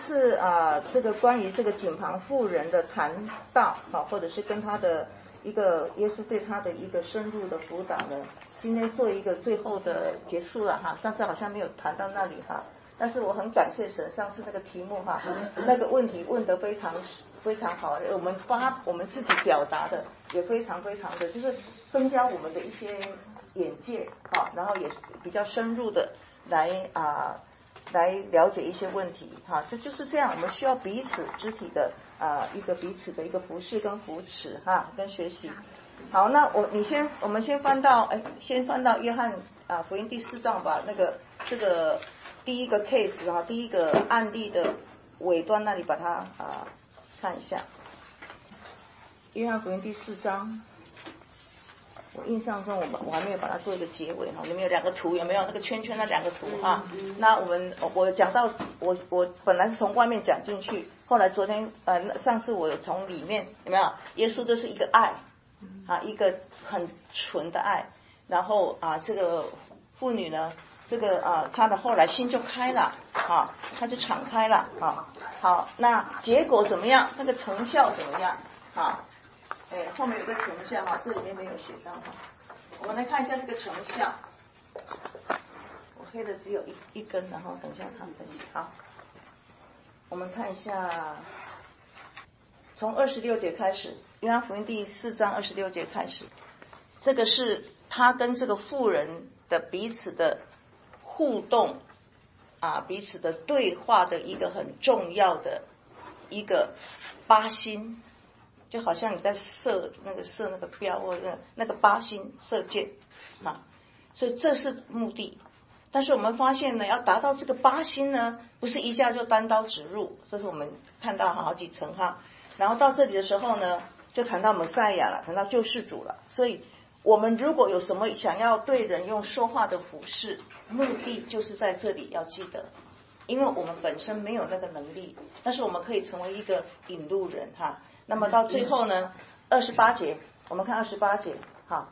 次这个关于这个井旁妇人的谈道或者是跟他的一个耶稣对他的一个深入的辅导呢，今天做一个最后的结束了上次好像没有谈到那里但是我很感谢神，上次那个题目那个问题问得非常非常好，我们自己表达的也非常非常的，就是增加我们的一些眼界然后也比较深入的来了解一些问题这就是这样，我们需要彼此肢体的彼此的一个服侍跟扶持跟学习。好，那我们先翻到约翰福音第4章吧，这个第一个 case 第一个案例的尾端那里把它看一下。约翰福音第4章，我印象中我还没有把它做一个结尾里面有2个图，有没有那个圈圈那2个图那我讲到我本来是从外面讲进去，后来昨天上次我有从里面，有没有？耶稣都是一个爱一个很纯的爱，然后这个妇女呢，这个她的后来心就开了她就敞开了好，那结果怎么样？那个成效怎么样后面有个成效这里面没有写到我们来看一下这个成效。我黑的只有一根，然后等一下他们再写我们看一下，从26节开始，约翰福音第4章26节开始，这个是他跟这个妇人的彼此的互动彼此的对话的一个很重要的一个靶心，就好像你在射那个标或者那个靶心射箭所以这是目的。但是我们发现呢，要达到这个靶心呢，不是一下就单刀直入，这是我们看到好几层然后到这里的时候呢，就谈到弥赛亚了，谈到救世主了。所以我们如果有什么想要对人用说话的服事，目的就是在这里要记得，因为我们本身没有那个能力，但是我们可以成为一个引路人那么到最后呢，28节，我们看28节好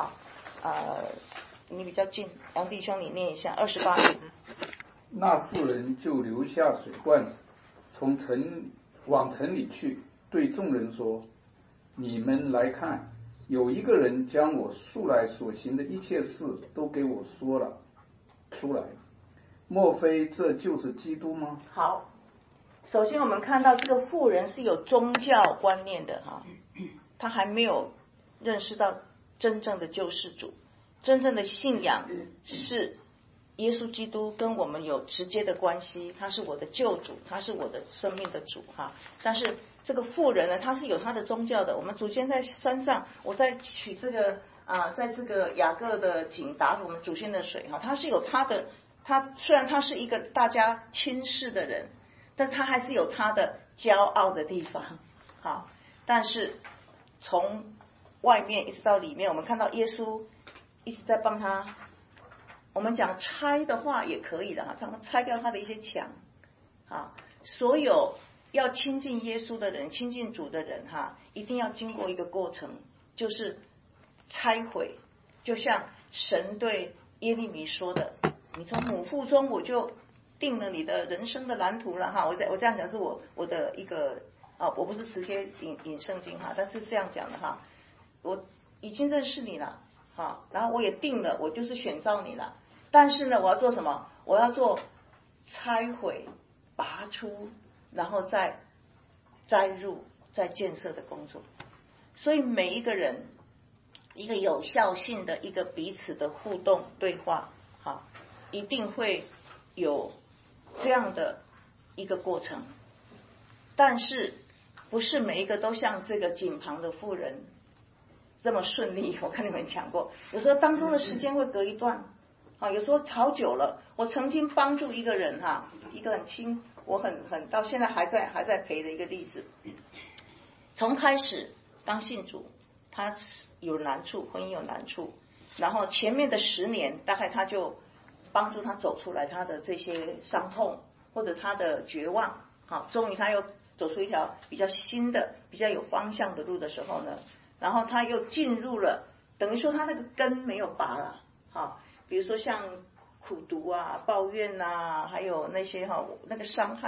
你比较近，杨弟兄你念一下28节。 那妇人就留下水罐子，往城里去，对众人说：你们来看，有一个人将我素来所行的一切事都给我说了出来，莫非这就是基督吗？ 好，首先我们看到这个妇人是有宗教观念的他还没有认识到真正的救世主，真正的信仰是耶稣基督跟我们有直接的关系，他是我的救主，他是我的生命的主但是这个妇人呢，他是有他的宗教的。我们祖先在山上，我在取这个在这个雅各的井打我们祖先的水他是有他的，他虽然他是一个大家轻视的人，但是他还是有他的骄傲的地方但是从外面一直到里面，我们看到耶稣一直在帮他，我们讲拆的话也可以的他们拆掉他的一些墙所有要亲近耶稣的人，亲近主的人一定要经过一个过程，就是拆毁。就像神对耶利米说的，你从母腹中我就定了你的人生的蓝图了我这样讲是我的一个我不是直接引圣经但是这样讲的我已经认识你了然后我也定了，我就是选召你了。但是呢，我要做什么？我要做拆毁、拔出，然后再栽入、再建设的工作。所以每一个人一个有效性的一个彼此的互动对话一定会有这样的一个过程。但是不是每一个都像这个井旁的妇人这么顺利。我看你们讲过，有时候当中的时间会隔一段有时候好久了。我曾经帮助一个人一个很亲，我很到现在还在陪的一个例子。从开始刚信主，他有难处，婚姻有难处，然后前面的10年大概他就帮助他走出来他的这些伤痛或者他的绝望终于他又走出一条比较新的比较有方向的路的时候呢，然后他又进入了，等于说他那个根没有拔了比如说像苦毒抱怨还有那些那个伤害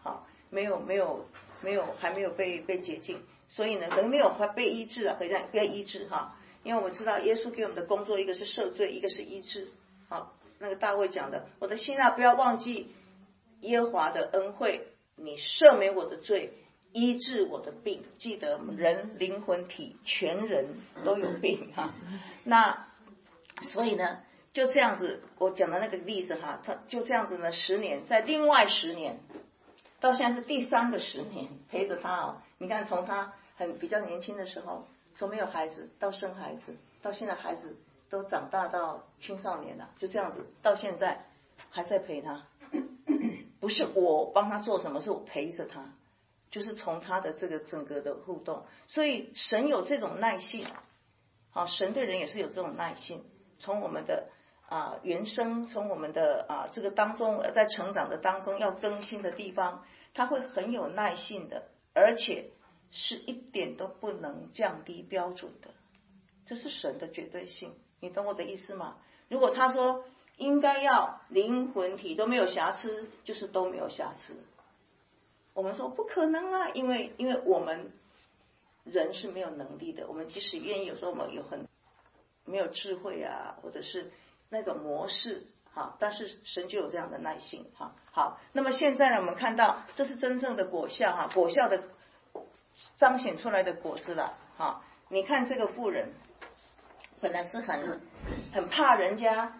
好，还没有被洁净，所以呢，人没有被医治啊，可以这样被医治哈。因为我们知道耶稣给我们的工作，一个是赦罪，一个是医治。好，那个大卫讲的，我的心啊，不要忘记耶和华的恩惠，你赦免我的罪，医治我的病。记得人灵魂体全人都有病哈。那所以呢，就这样子，我讲的那个例子哈，他就这样子呢，10年，在另外10年，到现在是第3个10年陪着他哦。你看，从他比较年轻的时候，从没有孩子到生孩子，到现在孩子都长大到青少年了，就这样子，到现在还在陪他。不是我帮他做什么，是我陪着他，就是从他的这个整个的互动。所以神有这种耐性，好，神对人也是有这种耐性。从我们的原生，从我们的这个当中，在成长的当中要更新的地方，他会很有耐性的，而且是一点都不能降低标准的，这是神的绝对性。你懂我的意思吗？如果他说应该要灵魂体都没有瑕疵，就是都没有瑕疵。我们说不可能啊，因为我们人是没有能力的，我们即使愿意，有时候我们有很没有智慧啊，或者是那种模式，好，但是神就有这样的耐性哈。好，那么现在呢，我们看到这是真正的果效哈，果效的彰显出来的果子了哈。你看这个妇人，本来是很怕人家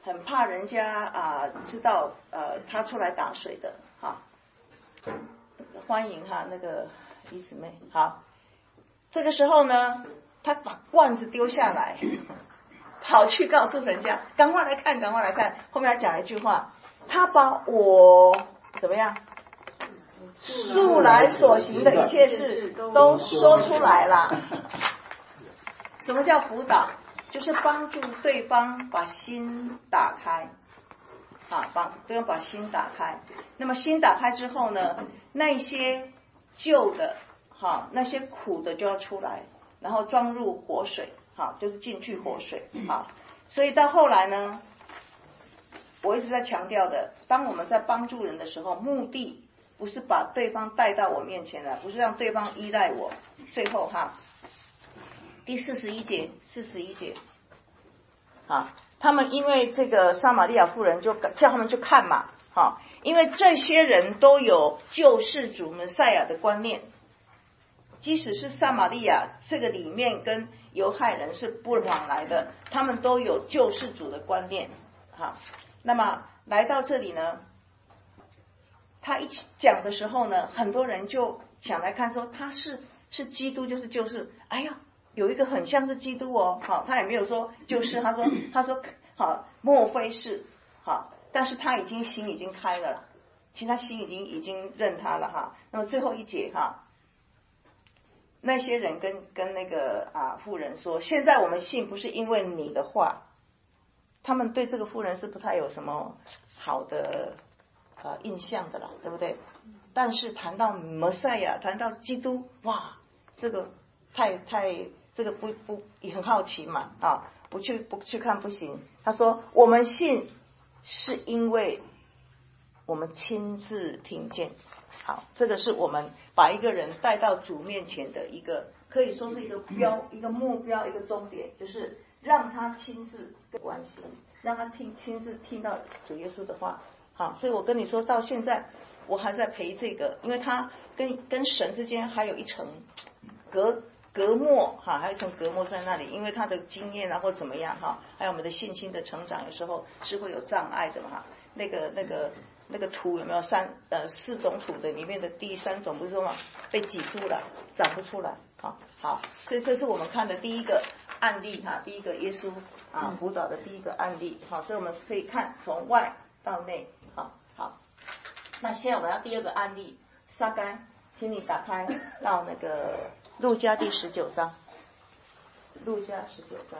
知道她出来打水的哈。欢迎哈那个李姊妹。好，这个时候呢，她把罐子丢下来，跑去告诉人家，赶快来看，赶快来看。后面还讲了一句话，他把我怎么样？素来所行的一切事都说出来了。什么叫辅导？就是帮助对方把心打开，帮对方把心打开。那么心打开之后呢，那些旧的，那些苦的就要出来，然后装入活水，就是进去活水。所以到后来呢，我一直在强调的，当我们在帮助人的时候，目的不是把对方带到我面前来，不是让对方依赖我。最后第41节，他们因为这个撒玛利亚妇人就叫他们去看嘛，因为这些人都有救世主弥赛亚的观念，即使是撒玛利亚这个里面跟犹太人是不往来的，他们都有救世主的观念。那么来到这里呢，他一讲的时候呢，很多人就想来看说他是基督，就是哎呀，有一个很像是基督哦。他也没有说就是他说莫非是但是他心已经开了，其实他心已经认他了那么最后一节那些人跟那个妇人说，现在我们信不是因为你的话。他们对这个妇人是不太有什么好的印象的啦，对不对？但是谈到弥赛亚，谈到基督，哇，这个太这个不也很好奇嘛不去看不行。他说我们信是因为我们亲自听见。好，这个是我们把一个人带到主面前的一个，可以说是一个目标，一个终点，就是让他亲自关系，让他亲自听到主耶稣的话。好，所以我跟你说到现在，我还在陪这个，因为他跟神之间还有一层隔膜还有一层隔膜在那里，因为他的经验或怎么样还有我们的信心的成长，有时候是会有障碍的嘛。那个土有没有4种土的里面的第3种不是说被挤住了，长不出来。好，所以这是我们看的第一个案例第一个耶稣辅导的第一个案例。好，所以我们可以看从外到内。好，那现在我们要第2个案例，撒该，请你打开到那个路加第19章，路加19章。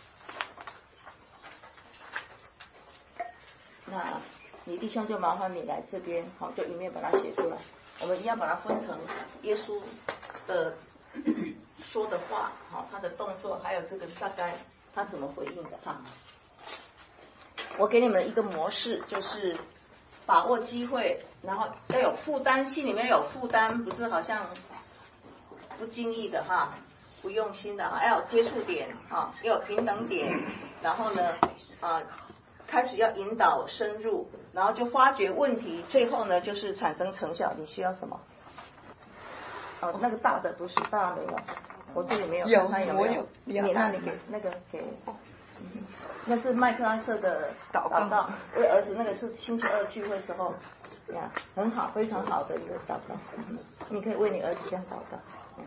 那你弟兄就麻烦你来这边，就一面把它写出来。我们一样把它分成耶稣的说的话，他的动作，还有这个撒该他怎么回应的我给你们一个模式，就是把握机会，然后要有负担，心里面有负担，不是好像不经意的哈，不用心的哈，要有接触点啊，要有平等点，然后呢开始要引导深入，然后就发掘问题，最后呢就是产生成效。你需要什么？那个大的不是大没有，我这里没有，他有没有？你那你给那个给。那是麦克阿瑟的祷告，为儿子那个是星期二聚会时候，呀，很好，非常好的一个祷告，你可以为你儿子这样祷告。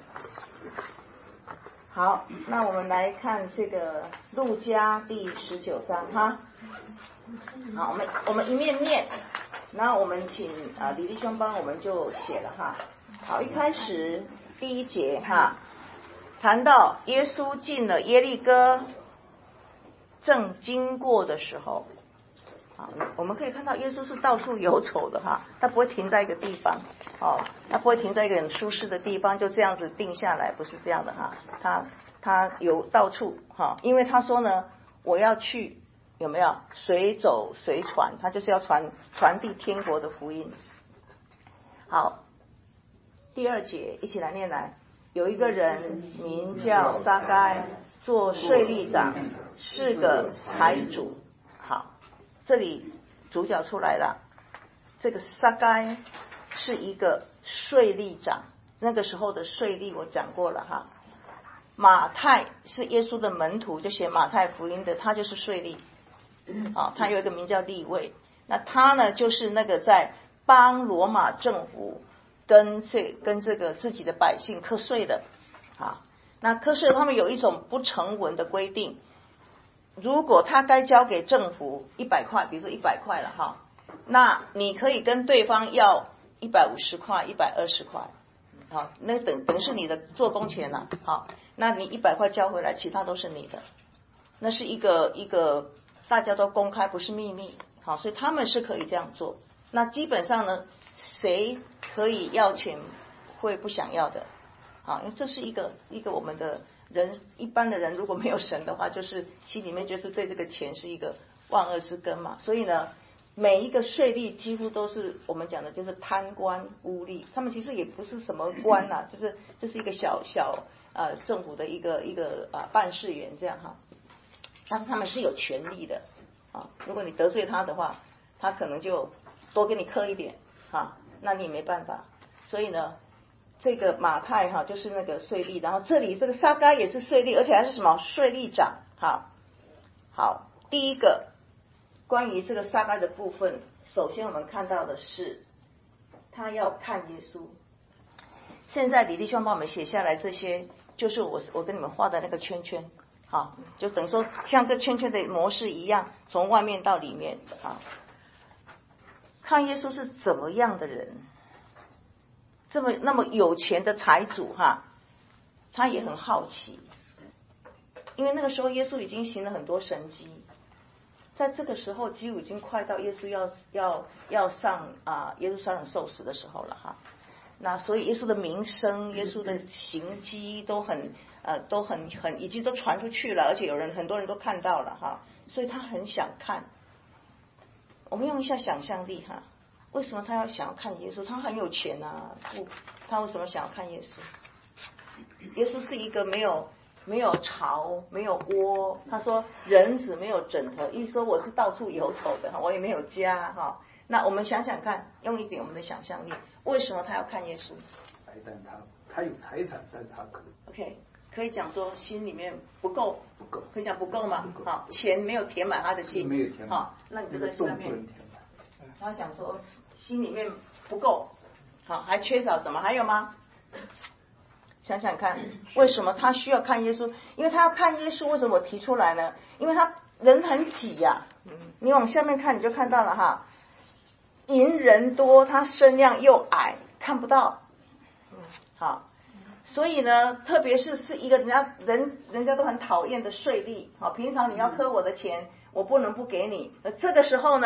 好，那我们来看这个路加第19章哈。好，我们一面念，然后我们请李弟兄帮我们就写了哈。好，一开始第1节哈，谈到耶稣进了耶利哥。正经过的时候，我们可以看到耶稣是到处游走的哈，他不会停在一个地方，他不会停在一个很舒适的地方就这样子定下来，不是这样的哈，他游到处哈，因为他说呢，我要去有没有随走随传，他就是要传递天国的福音。好，第2节一起来念来，有一个人名叫撒该，做税吏长，是个财主。好，这里主角出来了，这个撒该是一个税吏长，那个时候的税吏我讲过了哈。马太是耶稣的门徒，就写马太福音的，他就是税吏。他有一个名叫利未，那他呢就是那个在帮罗马政府跟这个自己的百姓课税的。好，那课税他们有一种不成文的规定，如果他该交给政府100块，比如说100块了哈，那你可以跟对方要150块、120块，好，那等于是你的做工钱了，好，那你100块交回来，其他都是你的，那是一个大家都公开，不是秘密，好，所以他们是可以这样做。那基本上呢，谁可以要钱会不想要的？好，因为这是一个我们的人，一般的人如果没有神的话，就是心里面就是对这个钱是一个万恶之根嘛。所以呢，每一个税吏几乎都是我们讲的就是贪官污吏，他们其实也不是什么官啦，就是一个小政府的一个办事员这样哈。但是他们是有权利的啊，如果你得罪他的话，他可能就多给你课一点啊，那你也没办法。所以呢，这个马太哈就是那个税吏，然后这里这个撒该也是税吏，而且还是什么税吏长。好，第一个关于这个撒该的部分，首先我们看到的是他要看耶稣。现在李弟兄帮我们写下来，这些就是我跟你们画的那个圈圈，好，就等于说像个圈圈的模式一样，从外面到里面。好，看耶稣是怎么样的人，那么有钱的财主哈，他也很好奇，因为那个时候耶稣已经行了很多神迹，在这个时候几乎已经快到耶稣要上耶路撒冷受死的时候了哈。那所以耶稣的名声、耶稣的行迹都很已经都传出去了，而且很多人都看到了哈，所以他很想看。我们用一下想象力哈，为什么他想要看耶稣？他很有钱啊，他为什么想要看耶稣？耶稣是一个没有巢、没有窝，他说人子没有枕头，意思说我是到处游走的，我也没有家哈。那我们想想看，用一点我们的想象力，为什么他要看耶稣？ 但他有财产，但他可以讲说心里面不够，可以讲不够吗？好，钱没有填满他的心， 没有填满。 好，那你就在下面。他讲说心里面不够，好，还缺少什么？还有吗？想想看，为什么他需要看耶稣？因为他要看耶稣，为什么我提出来呢？因为他人很挤呀，你往下面看你就看到了哈，因人多，他身量又矮，看不到。好，所以呢，特别是一个人家都很讨厌的税吏，好，平常你要扣我的钱，我不能不给你。这个时候呢，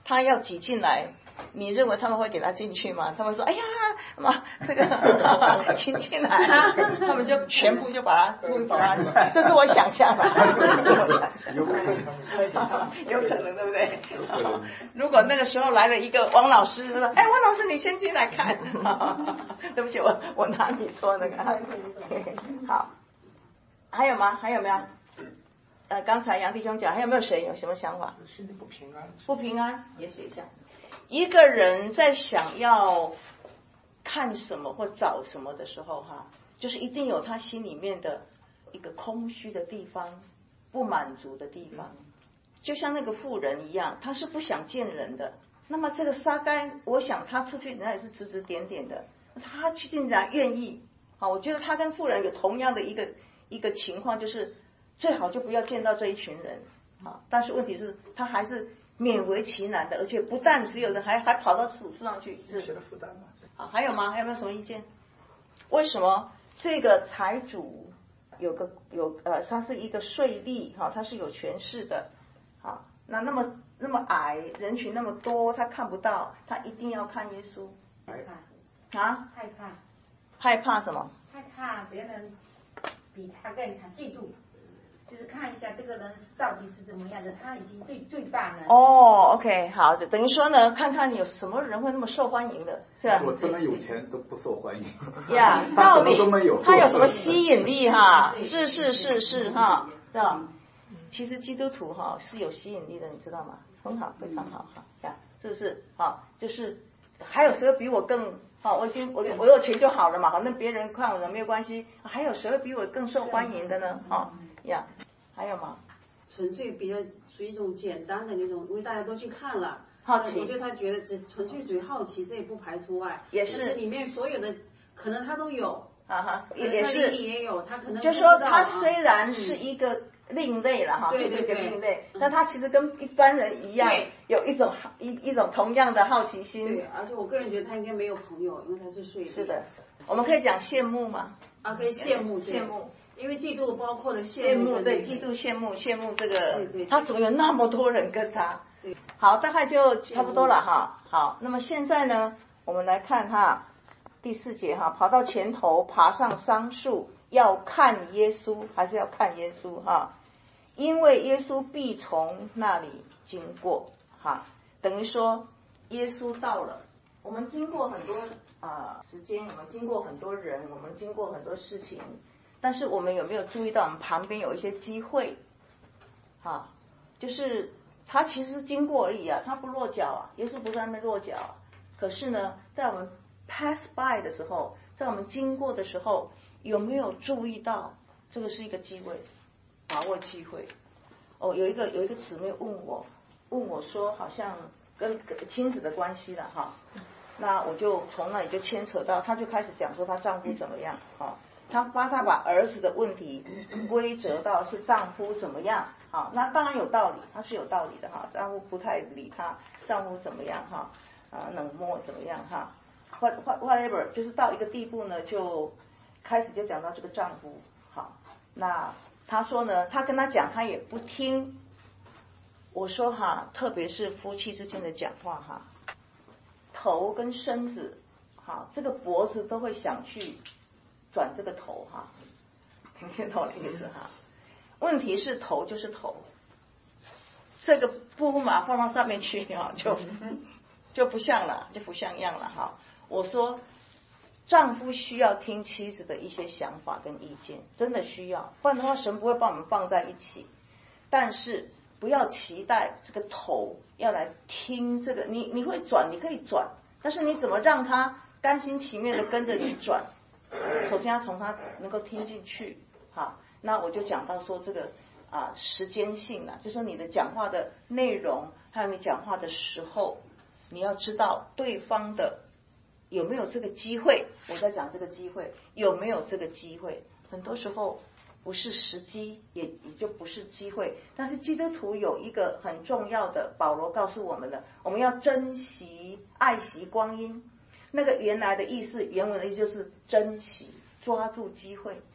他要挤进来，你认为他们会给他进去吗？他们说：“哎呀，妈，这个请进来。”他们就全部就把他注意把他，这是我想象的，有可能对不对？如果那个时候来了一个王老师说：“哎，王老师你先进来看。”对不起，我拿你说那个。好，还有吗？还有没有？刚才杨弟兄讲，还有没有谁有什么想法？ 心里不平安。 不平安也写一下。一个人在想要看什么或找什么的时候，哈，就是一定有他心里面的一个空虚的地方，不满足的地方。就像那个妇人一样，他是不想见人的。那么这个撒该，我想他出去人家也是指指点点的，他竟然愿意。好，我觉得他跟妇人有同样的一个情况，就是最好就不要见到这一群人。好，但是问题是，他还是勉为其难的，而且不但只有人，还跑到树上去，是写了负担嘛。 好，还有吗？还有没有什么意见？为什么这个财主他是一个税吏哈，他是有权势的，好，那么矮，人群那么多，他看不到，他一定要看耶稣。 害怕啊？害怕什么？ 害怕别人比他更强，嫉妒。就是看一下这个人到底是怎么样的，他已经最大了。 哦 ，OK， 好，等于说呢，看看有什么人会那么受欢迎的，是吧？ 我这么有钱都不受欢迎。 呀，到底他有什么吸引力哈？是哈，是吧？其实基督徒哈是有吸引力的，你知道吗？很好，非常好哈，呀，是不是？好，就是还有谁会比我更好？我有钱就好了嘛，反正别人看我的没有关系。还有谁会比我更受欢迎的呢？哈，呀，还有吗？ 纯粹比较属于一种简单的那种，因为大家都去看了， 好奇。 我觉得他觉得只是纯粹属于好奇，这也不排除外。 也是里面所有的可能他都有。 啊哈， 也是。 也有，他可能就说他虽然是一个另类了哈， 对， 另类，但他其实跟一般人一样，有一种同样的好奇心。 对，而且我个人觉得他应该没有朋友，因为他是税吏。 是的，我们可以讲羡慕吗？ 啊，可以羡慕。因为嫉妒包括了羡慕， 对，嫉妒羡慕这个， 对， 他怎么有那么多人跟他？ 对， 好，大概就差不多了哈。好，那么现在呢，我们来看哈第4节哈，跑到前头，爬上桑树，要看耶稣，还是要看耶稣哈？因为耶稣必从那里经过哈，等于说耶稣到了，我们经过很多时间，我们经过很多人，我们经过很多事情。但是我们有没有注意到我们旁边有一些机会啊？就是他其实经过而已啊，他不落脚啊，耶稣不在那边落脚啊。可是呢，在我们 pass by 的时候，在我们经过的时候，有没有注意到这个是一个机会，把握机会？哦，有一个姊妹问我说，好像跟亲子的关系了哈。那我就从那里就牵扯到，她就开始讲说她丈夫怎么样啊。她把儿子的问题归责到是丈夫怎么样，好，那当然有道理，她是有道理的哈，丈夫不太理她，丈夫怎么样哈，冷漠怎么样哈 ，whatever， 就是到一个地步呢，就开始就讲到这个丈夫，好，那她说呢，她跟他讲，他也不听，我说哈，特别是夫妻之间的讲话哈，头跟身子，好，这个脖子都会想去转这个头哈，听得懂我的意思哈？问题是头就是头，这个布嘛放到上面去哈，就不像了，就不像样了哈。我说，丈夫需要听妻子的一些想法跟意见，真的需要，不然的话神不会把我们放在一起。但是不要期待这个头要来听这个，你会转，你可以转，但是你怎么让他甘心情愿的跟着你转？首先要从他能够听进去，好，那我就讲到说这个时间性了，就说你的讲话的内容，还有你讲话的时候，你要知道对方的有没有这个机会。我在讲这个机会有没有这个机会，很多时候不是时机，也就不是机会。但是基督徒有一个很重要的，保罗告诉我们的，我们要珍惜、爱惜光阴。那个原来的意思，原文的意思就是珍惜，抓住机会。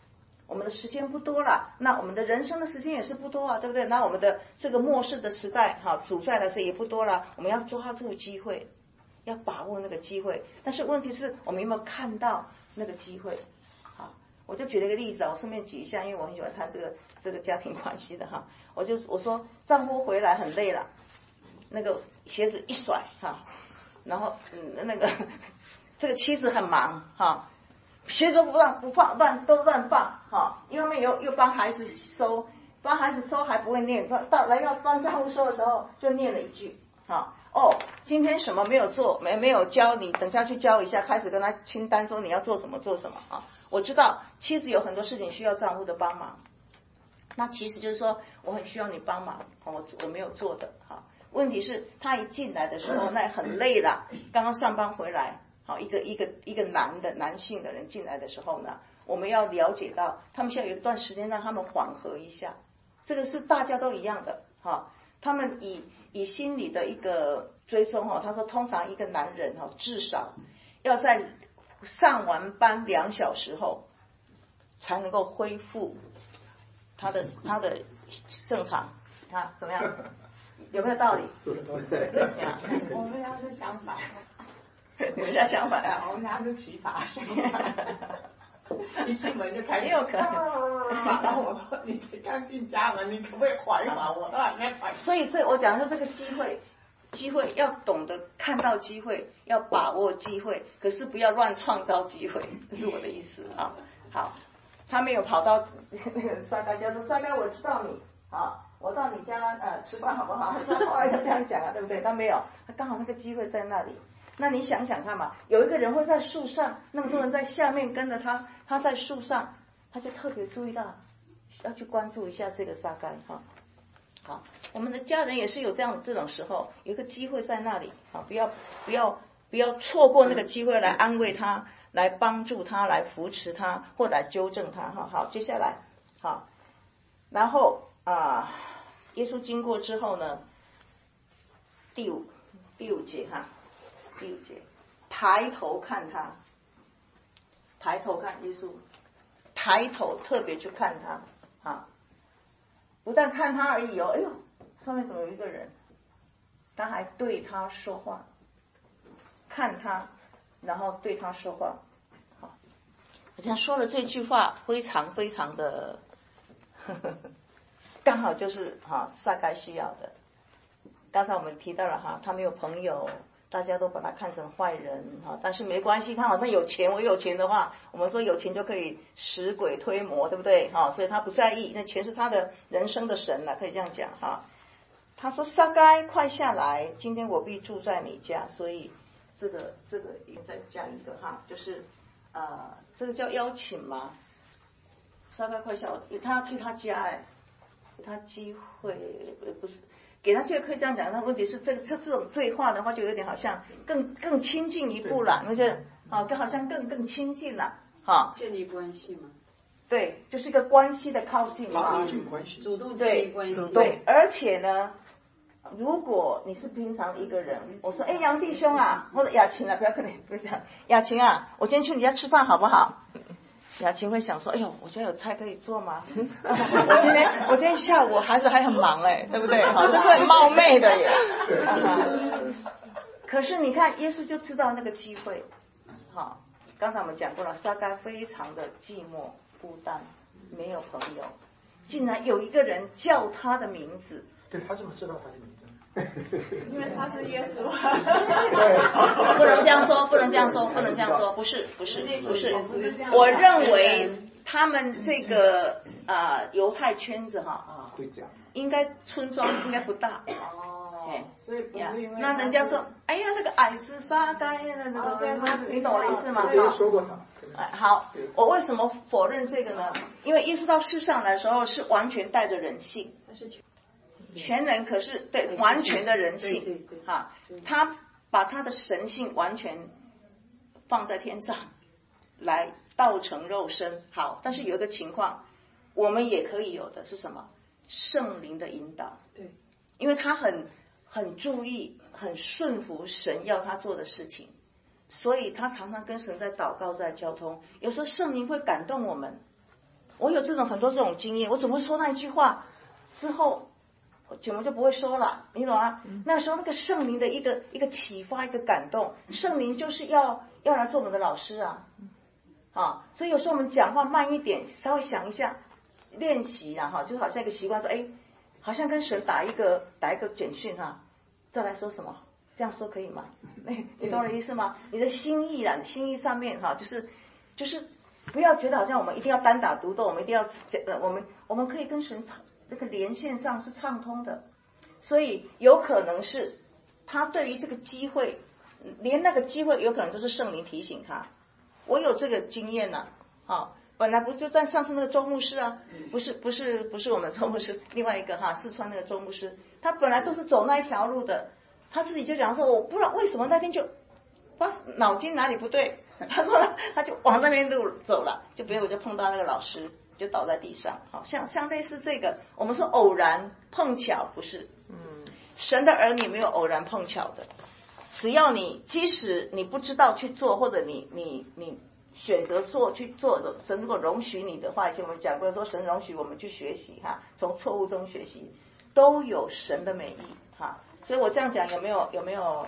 我们的时间不多了，那我们的人生的时间也是不多啊，对不对？那我们的这个末世的时代，哈，主帅来说也不多了，我们要抓住机会，要把握那个机会。但是问题是我们有没有看到那个机会？好，我就举了一个例子啊，我顺便举一下，因为我很喜欢谈这个家庭关系的哈。我说丈夫回来很累了，那个鞋子一甩哈，然后那个这个妻子很忙哈。鞋都不放，都乱放，哈！一方面又帮孩子收还不会念，到来要帮丈夫收的时候就念了一句，哈哦，今天什么没有做，没有教你，等下去教一下，开始跟他清单说你要做什么啊！我知道妻子有很多事情需要丈夫的帮忙，那其实就是说我很需要你帮忙，我没有做的，哈。问题是他一进来的时候那很累了，刚刚上班回来。好，一个男性的人进来的时候呢，我们要了解到，他们需要有一段时间让他们缓和一下，这个是大家都一样的，哈。他们以心理的一个追踪哈，他说通常一个男人哈，至少要在上完班2小时后，才能够恢复他的正常，他怎么样？有没有道理？ 我们家是相反。 你们家相反啊？我们家是骑法相反，一进门就开始。 也有可能。 然后我说：“你才刚进家门，你可不可以缓一缓？我都还没缓。” 所以我讲的这个机会要懂得看到机会，要把握机会，可是不要乱创造机会，这是我的意思啊。好，他没有跑到那个沙该家说：“沙该，我知道你啊，我到你家吃饭好不好？”他后来就这样讲啊，对不对？他没有，他刚好那个机会在那里。那你想想看嘛，有一个人会在树上，那么多人在下面跟着他，他在树上，他就特别注意到，要去关注一下这个沙该哈。好，我们的家人也是有这种时候，有一个机会在那里啊，不要错过那个机会来安慰他，来帮助他，来扶持他，或来纠正他哈。好，接下来好，然后耶稣经过之后呢，第五节哈。第5节，抬头看他，抬头看耶稣，抬头特别去看他啊，不但看他而已哦，哎呦，上面怎么有一个人？他还对他说话，看他，然后对他说话，好，好像说了这句话非常非常的，刚好就是撒该需要的。刚才我们提到了哈，他没有朋友。大家都把他看成坏人哈，但是没关系，他好像有钱，我有钱的话，我们说有钱就可以使鬼推磨，对不对哈？所以他不在意，那钱是他的人生的神了，可以这样讲哈。他说：“撒该，快下来，今天我必住在你家。”所以这个应该加一个哈，就是这个叫邀请嘛。撒该快下来，他去他家给他机会不是。给他就可以这样讲，那问题是这种对话的话，就有点好像更亲近一步了，就是就好像更亲近了，哈。 建立关系嘛。 对，就是一个关系的靠近嘛。 主动建立关系。 对，而且呢，如果你是平常一个人，我说杨弟兄啊，或者雅琴啊，不要这样，雅琴啊，我今天去你家吃饭好不好？雅琴会想说：“哎呦，我家有菜可以做吗？我今天下午孩子还很忙对不对？好，这是很冒昧的耶。可是你看，耶稣就知道那个机会。好，刚才我们讲过了，撒该非常的寂寞孤单，没有朋友，竟然有一个人叫他的名字。 对，他怎么知道他的名字？ 因为他是耶稣。 不能这样说，不是。我认为他们这个犹太圈子应该村庄应该不大。 所以不是因为那人家说，哎呀，那个矮子撒该那个，你懂我的意思吗？ 说过他。 好，我为什么否认这个呢？因为耶稣到世上来的时候是完全带着人性。全人，可是对完全的人性哈，他把他的神性完全放在天上来道成肉身。好，但是有一个情况我们也可以有的是什么？圣灵的引导。 对， 因为他很注意很顺服神要他做的事情，所以他常常跟神在祷告在交通。有时候圣灵会感动我们， 我有很多这种经验，我怎么会说那一句话之后，我就不会说了，你懂吗？那时候那个圣灵的一个启发，一个感动，圣灵就是要来做我们的老师啊，所以有时候我们讲话慢一点，稍微想一下，练习就是好像一个习惯，说好像跟神打一个简讯再来说什么，这样说可以吗？你懂我的意思吗？你的心意上面就是不要觉得好像我们一定要单打独斗，我们一定要我们可以跟神这个连线上是畅通的，所以有可能是他对于这个机会，连那个机会有可能都是圣灵提醒他。我有这个经验本来不就在上次那个周牧师不是我们周牧师，另外一个四川那个周牧师，他本来都是走那一条路的，他自己就讲说，我不知道为什么那天就不知道脑筋哪里不对，他说他就往那边路走了，我就碰到那个老师，就倒在地上。像类似这个，我们说偶然碰巧，不是，神的儿女没有偶然碰巧的，只要即使你不知道去做，或者你选择去做的，神如果容许你的话，以前我们讲过说神容许我们去学习从错误中学习，都有神的美意所以我这样讲有没有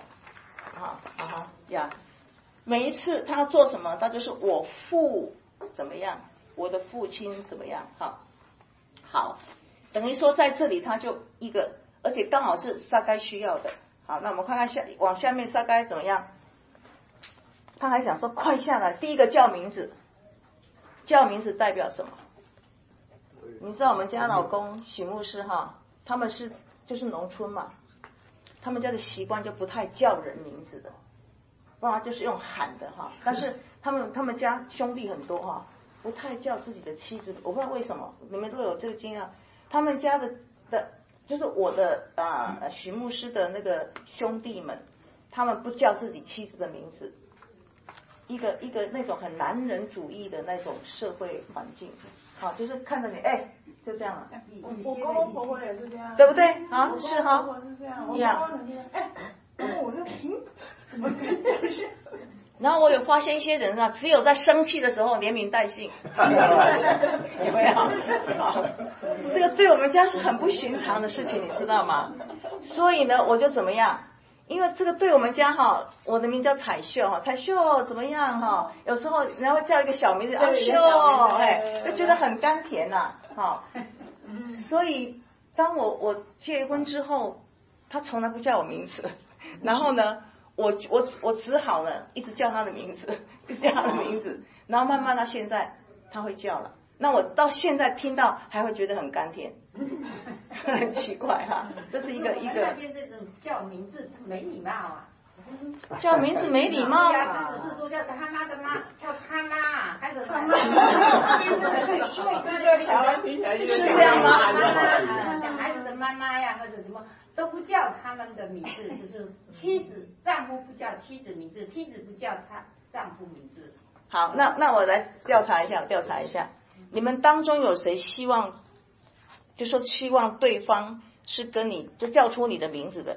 每一次他要做什么，他就是我父怎么样，我的父亲怎么样好，等于说在这里他就一个，而且刚好是撒该需要的。好，那我们看看往下面撒该怎么样。他还想说快下来，第一个叫名字代表什么？你知道我们家老公许牧师他们就是农村嘛，他们家的习惯就不太叫人名字的，不然就是用喊的但是他们家兄弟很多不太叫自己的妻子，我不知道为什么，你们如果有这个经验，他们家的就是我的许牧师的那个兄弟们，他们不叫自己妻子的名字，一个那种很男人主义的那种社会环境就是看着你就这样了。 我公公婆婆也是这样， 对不对是我是这样，我我就怎么就是然后我有发现一些人只有在生气的时候连名带姓，有没有？这个对我们家是很不寻常的事情，你知道吗？所以呢，我就怎么样？因为这个对我们家我的名叫彩秀彩秀怎么样有时候然后叫一个小名字阿秀就觉得很甘甜所以当我结婚之后，他从来不叫我名字，然后呢我只好呢一直叫他的名字，然后慢慢到现在他会叫了，那我到现在听到还会觉得很甘甜，很奇怪这是一个那边这种叫名字没礼貌叫名字没礼貌他只是说叫他妈的妈，叫他妈还是他妈， 在台湾听起来是这样吗？ 小孩子的妈妈呀，或者什么都不叫他们的名字，只是妻子丈夫不叫妻子名字，妻子不叫他丈夫名字。 好，那我来调查一下，你们当中有谁希望对方是跟你就叫出你的名字的，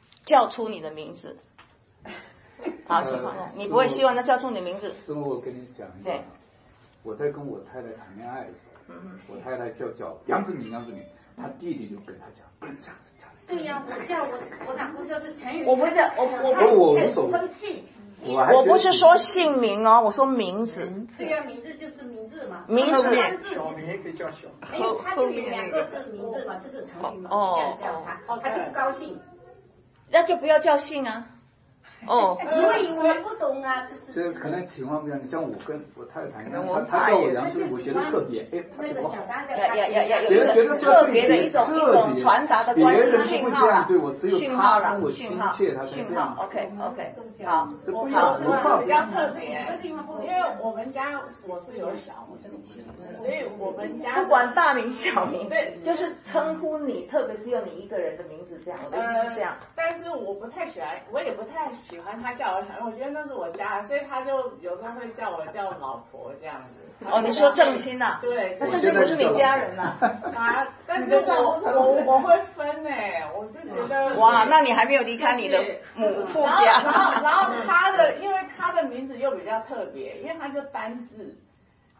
好，情况下你不会希望他叫出你的名字。 师傅，我跟你讲一下，我在跟我太太谈恋爱的时候，我太太叫杨志明，他弟弟就跟他讲，不能这样子讲。 对呀，我老公就是成语， 我不是我无所谓， 生气。 我不是说姓名我说名字。 对呀，名字就是名字嘛。 名字小名也可以叫小名。 因为他就两个是名字嘛，这是成语嘛，这样叫他，他就不高兴。 那就不要叫姓因为我们不懂这可能情况不一样。你像我跟我太太谈恋爱，他叫我杨师傅，我觉得特别， 那个小三在觉得特别的一种传达的关系讯号了，对我只有他跟我亲切，他讯号 OK 好， 我比较特别，因为我们家我是有小名，所以我们家不管大名小名， 对， 就是称呼你，特别只有你一个人的名字这样，我的意思是这样。 但是我不太喜欢，我也不太喜欢他叫我小名，我觉得那是我家，所以他就有时候会叫我叫老婆这样子。 你说正亲对， 那正亲不是你家人但是我会分我就觉得哇，那你还没有离开你的父家。 然后因为他的名字又比较特别，因为他就单字，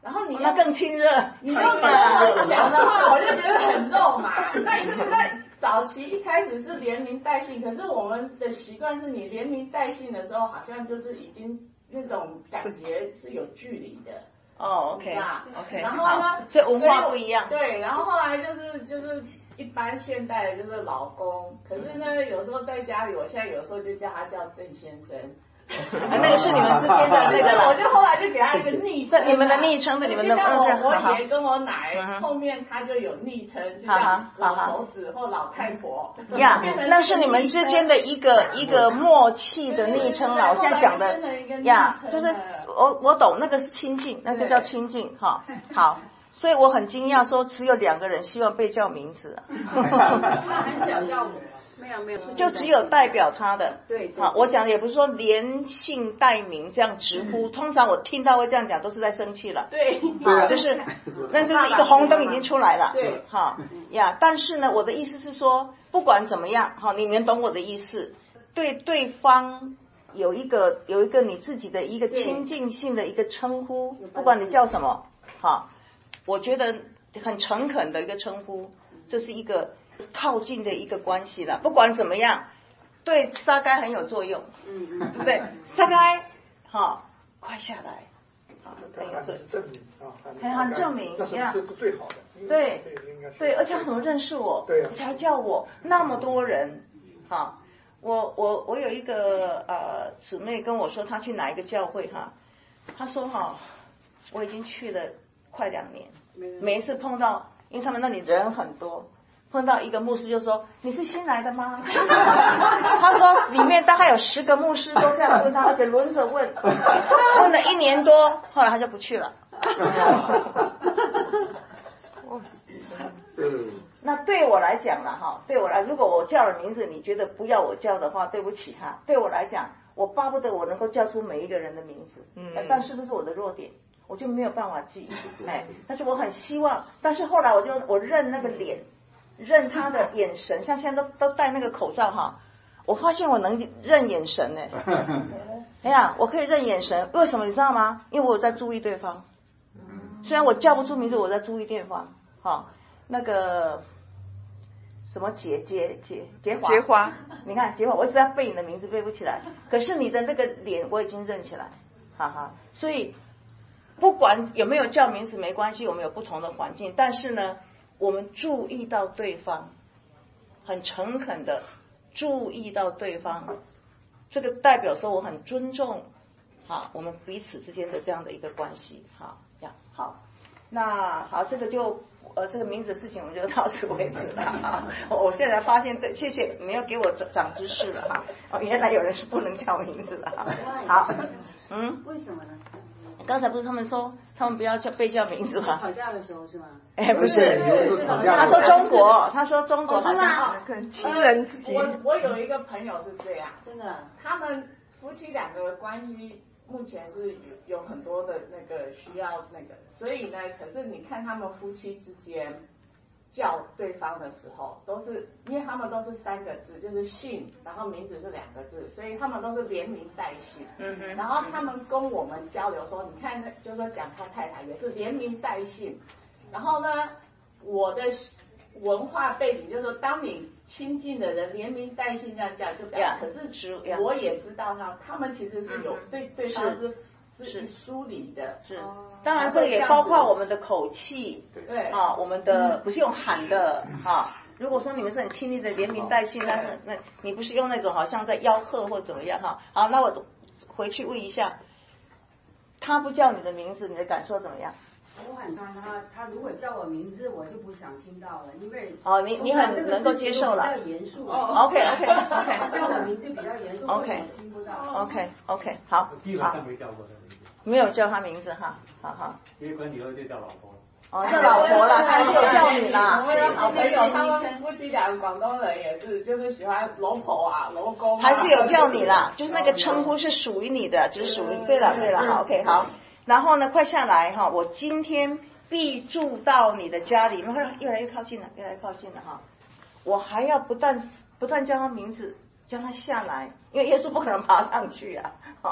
然后你那更亲热， 你就跟我讲的话，我就觉得很肉麻。那因为在早期一开始是连名带姓，可是我们的习惯是你连名带姓的时候，好像就是已经那种感觉是有距离的。 哦 ，OK， 然后呢，所以文化不一样。 对，然后后来就是一般现代的就是老公，可是呢，有时候在家里，我现在有时候就叫他叫郑先生。 那个是你们之间的那个， 我就后来就给他一个昵称， 你们的昵称的，你们的。 就像我爷跟我奶后面他就有昵称，就像老头子或老太婆。 呀，那是你们之间的一个默契的昵称了。我现在讲的呀，就是我懂，那个是亲近，那就叫亲近哈。好，所以我很惊讶，说只有2个人希望被叫名字。 很想叫我。没有， 就只有代表他的。 对， 好，我讲的也不是说连姓带名这样直呼，通常我听到会这样讲，都是在生气了。 对， 好，就是那就是一个红灯已经出来了。 对， 好呀，但是呢，我的意思是说，不管怎么样，好，你们懂我的意思，对对方有一个你自己的一个亲近性的一个称呼，不管你叫什么，好，我觉得很诚恳的一个称呼，这是一个靠近的一个关系了。不管怎么样，对沙该很有作用，对不对？沙该，好，快下来，好，很有作用，很证明， 这是最好的。 对，而且他怎么认识我？ 对， 而且还叫我那么多人，哈，我有一个姊妹跟我说，她去哪一个教会哈，她说哈，我已经去了快2年，每一次碰到，因为他们那里人很多。碰到一个牧师就说：“你是新来的吗？”他说里面大概有10个牧师都这样问他，而且轮着问，问了1年多，后来他就不去了。那对我来讲了哈，对我来，如果我叫了名字，你觉得不要我叫的话，对不起哈。对我来讲，我巴不得我能够叫出每一个人的名字，但是这是我的弱点，我就没有办法记，但是我很希望，但是后来我认那个脸。认他的眼神，像现在都戴那个口罩哈，我发现我能认眼神呢。哎呀，我可以认眼神，为什么你知道吗？因为我有在注意对方。虽然我叫不出名字，我在注意对方。哈，那个什么杰华，你看杰华，我一直在背你的名字背不起来，可是你的那个脸我已经认起来，哈哈。所以不管有没有叫名字没关系，我们有不同的环境，但是呢。我们注意到对方，很诚恳的注意到对方，这个代表说我很尊重，好，我们彼此之间的这样的一个关系，好，这样好，那好，这个就这个名字的事情我们就到此为止了哈。我现在发现，谢谢你要给我长知识了哈。哦，原来有人是不能叫名字的哈。好， 为什么呢？ 刚才不是他们说他们不要被叫名字吗？ 吵架的时候是吗？ 不是，他说中国，好像亲人之间。我有一个朋友是这样， 真的， 他们夫妻2个的关系目前是有很多的那个需要那个，所以呢，可是你看他们夫妻之间叫对方的时候，都是因为他们都是3个字，就是姓，然后名字是2个字，所以他们都是连名带姓。然后他们跟我们交流说，你看，就是说讲他太太也是连名带姓。然后呢，我的文化背景就是说，当你亲近的人连名带姓这样叫，就表可是我也知道他们其实是有对方是疏离的， 是，当然这也包括我们的口气，对啊，我们的不是用喊的啊。如果说你们是很亲密的连名带姓，但是那你不是用那种好像在吆喝或怎么样哈。好，那我回去问一下，他不叫你的名字，你的感受怎么样？ 我喊他如果叫我名字，我就不想听到了，因为你很能够接受了， 比较严肃。 OK， 叫我名字比较严肃，我听不到。 OK， 好。 基本上没叫过他名字。 没有叫他名字哈，好。 结婚以后就叫老婆。 叫老婆啦，他没有叫你啦。 我有好朋友，他们夫妻2个广东人也是，就是喜欢老婆啊、老公。 还是有叫你啦，就是那个称呼是属于你的，就是属于。对了，好 ，OK， 好。然后呢，快下来哈！我今天必住到你的家里，越来越靠近了哈！我还要不断叫他名字，叫他下来，因为耶稣不可能爬上去啊，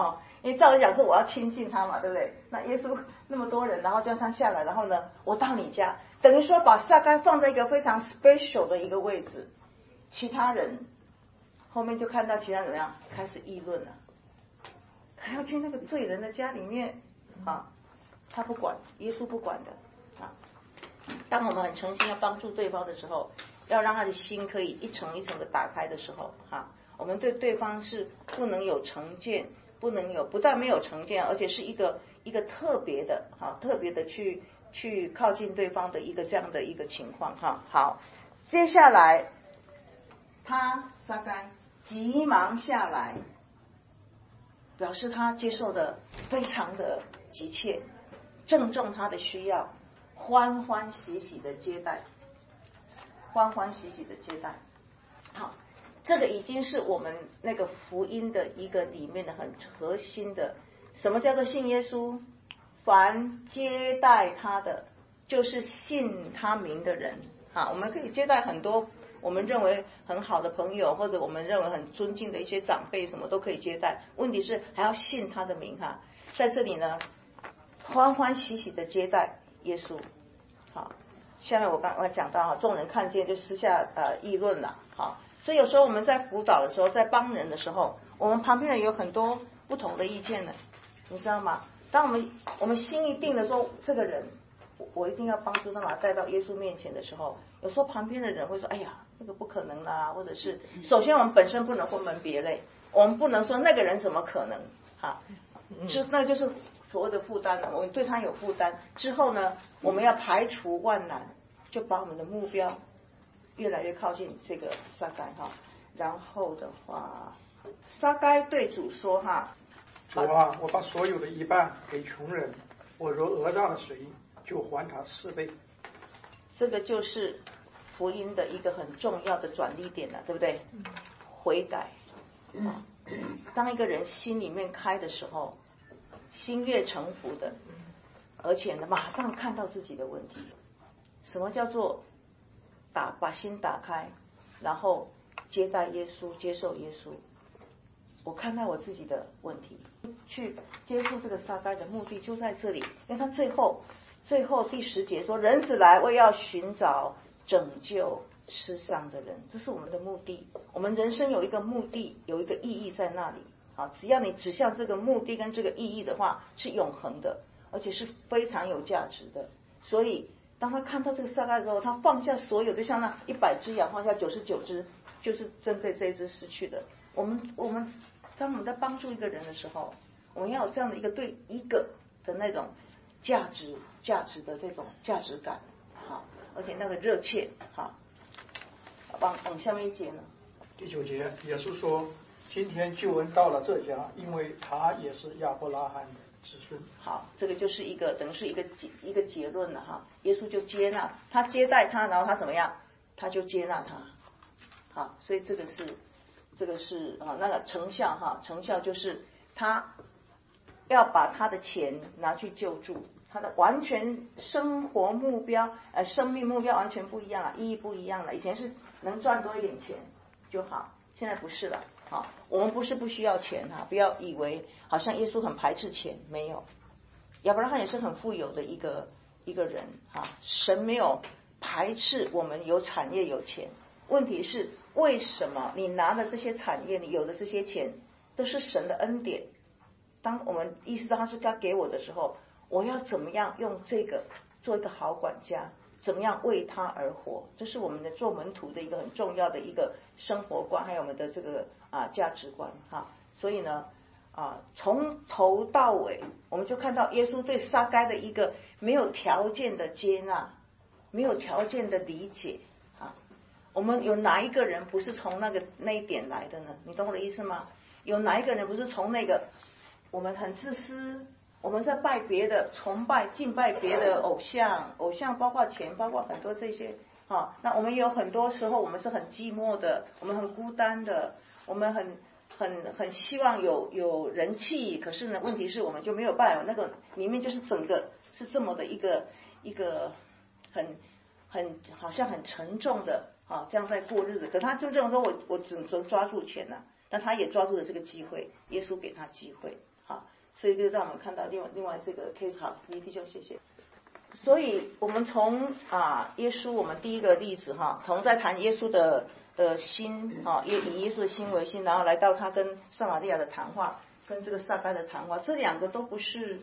因为照理讲是我要亲近他嘛，对不对？那耶稣那么多人，然后叫他下来，然后呢，我到你家，等于说把撒该放在一个非常 special 的一个位置，其他人后面就看到其他人怎么样开始议论了，还要去那个罪人的家里面啊，他不管，耶稣不管的啊。当我们很诚心要帮助对方的时候，要让他的心可以一层一层的打开的时候啊，我们对对方是不能有成见，不但没有成见，而且是一个特别的特别的去靠近对方的一个这样的一个情况哈。好，接下来他撒该急忙下来，表示他接受的非常的急切，正中他的需要，欢欢喜喜的接待，欢欢喜喜的接待。好，这个已经是我们那个福音的一个里面的很核心的。什么叫做信耶稣？凡接待他的，就是信他名的人。我们可以接待很多我们认为很好的朋友，或者我们认为很尊敬的一些长辈，什么都可以接待。问题是还要信他的名哈。在这里呢，欢欢喜喜的接待耶稣。好，下面我刚刚讲到众人看见就私下议论了。好，所以有时候我们在辅导的时候，在帮人的时候，我们旁边人有很多不同的意见的，你知道吗？当我们心一定的说这个人我一定要帮助他把他带到耶稣面前的时候，有时候旁边的人会说，哎呀，那个不可能啦，或者是首先我们本身不能分门别类，我们不能说那个人怎么可能那就是所谓的负担了，我们对他有负担之后呢，我们要排除万难，就把我们的目标越来越靠近这个撒该然后的话，撒该对主说主啊，我把所有的一半给穷人，我若讹诈了谁，就还他4倍。 这个就是福音的一个很重要的转捩点了，对不对？悔改。当一个人心里面开的时候，心悦诚服的，而且呢，马上看到自己的问题。什么叫做把心打开，然后接待耶稣，接受耶稣？我看到我自己的问题，去接触这个撒该的目的就在这里，因为他最后第10节说，人子来为要寻找拯救世上的人，这是我们的目的。我们人生有一个目的，有一个意义在那里。只要你指向这个目的跟这个意义的话，是永恒的，而且是非常有价值的。所以当他看到这个撒该的时候，他放下所有，就像那100只羊放下99只，就是针对这一只失去的。我们当我们在帮助一个人的时候，我们要有这样的一个对一个的那种价值的这种价值感，而且那个热切。往下面一节呢， 第9节，耶稣说，今天救恩到了这家，因为他也是亚伯拉罕的子孙。 好，这个就是等于是一个结论了耶稣就接纳他，接待他，然后他怎么样？他就接纳他。所以这个是那个成效成效就是他要把他的钱拿去救助，他的完全生活目标生命目标完全不一样了，意义不一样了。以前是能赚多一点钱就好，现在不是了。我们不是不需要钱不要以为好像耶稣很排斥钱，没有。亚伯拉罕也是很富有的一个人神没有排斥我们有产业有钱，问题是为什么你拿的这些产业，你有的这些钱都是神的恩典。当我们意识到他是他给我的时候，我要怎么样用这个做一个好管家，怎么样为他而活，这是我们的做门徒的一个很重要的一个生活观，还有我们的这个价值观所以呢从头到尾我们就看到耶稣对撒该的一个没有条件的接纳，没有条件的理解我们有哪一个人不是从那一点来的呢？你懂我的意思吗？有哪一个人不是从那个我们很自私，我们在拜别的，崇拜敬拜别的偶像包括钱，包括很多这些那我们也有很多时候我们是很寂寞的，我们很孤单的，我们很希望有人气，可是呢问题是我们就没有办法，那个里面就是整个是这么的一个很好像很沉重的这样在过日子。可他就认为说我只能抓住钱但他也抓住了这个机会，耶稣给他机会所以就让我们看到另外这个 case。 好，李弟兄谢谢。所以我们从耶稣，我们第一个例子从在谈耶稣的心以耶稣的心为心，然后来到他跟撒玛利亚的谈话，跟这个撒该的谈话，这两个都不是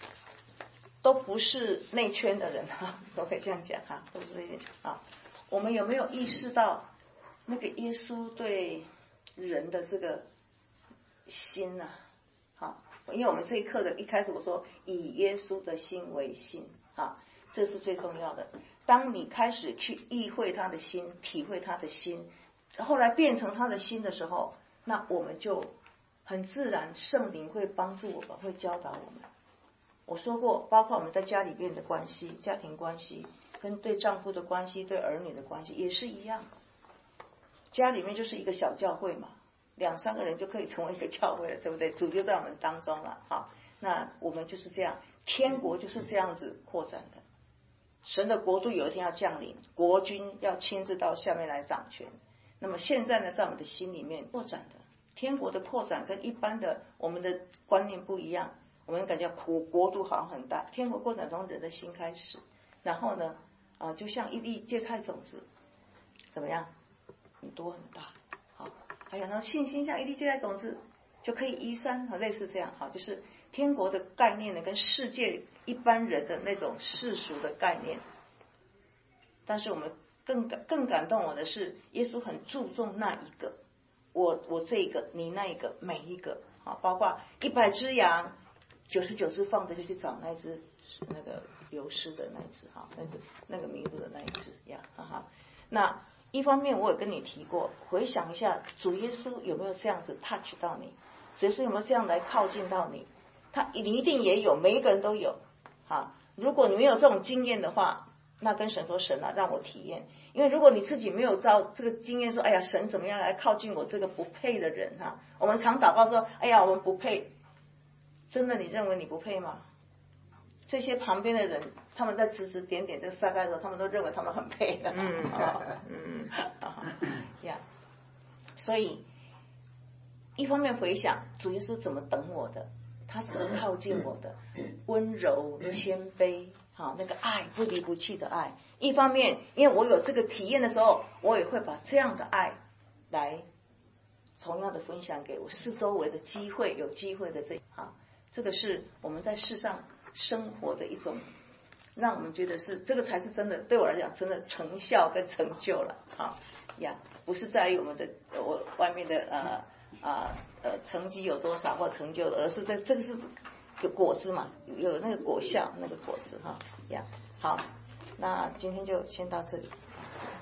内圈的人都可以这样讲都不是内圈我们有没有意识到那个耶稣对人的这个心因为我们这一课的一开始我说以耶稣的心为心这是最重要的。当你开始去意会他的心，体会他的心，后来变成他的心的时候，那我们就很自然，圣灵会帮助我们，会教导我们。我说过，包括我们在家里面的关系，家庭关系，跟对丈夫的关系，对儿女的关系也是一样。家里面就是一个小教会嘛，2-3个人就可以成为一个教会了，对不对？主就在我们当中了。好，那我们就是这样，天国就是这样子扩展的。神的国度有一天要降临，国君要亲自到下面来掌权。那么现在呢，在我们的心里面扩展的天国的扩展跟一般的我们的观念不一样。我们感觉国度好像很大，天国扩展从人的心开始，然后呢就像一粒芥菜种子怎么样，很多很大。好，还有呢，信心像一粒芥菜种子就可以移山，类似这样。好，就是天国的概念呢，跟世界一般人的那种世俗的概念。但是我们更感动我的是，耶稣很注重那一个，我这一个，你那一个，每一个。好，包括100只羊，99只放着就去找那只那个流失的那一只那个迷路的那一只呀。那一方面我有跟你提过，回想一下主耶稣有没有这样子 touch 到你，主耶稣有没有这样来靠近到你，你一定也有，每一个人都有。如果你没有这种经验的话，那跟神说，神让我体验。因为如果你自己没有到这个经验说，哎呀，神怎么样来靠近我这个不配的人我们常祷告说，哎呀，我们不配。真的你认为你不配吗？这些旁边的人他们在指指点点这个撒该的时候，他们都认为他们很配的。所以一方面回想主耶稣怎么等我的，他怎么靠近我的，温柔谦卑那个爱，不离不弃的爱。一方面因为我有这个体验的时候，我也会把这样的爱来同样的分享给我四周围的有机会的这个是我们在世上生活的一种，让我们觉得是这个才是真的，对我来讲真的成效跟成就了。不是在于我外面的成绩有多少或成就的，而是这个是有果子嘛，有那个果效，那个果子好，那今天就先到这里。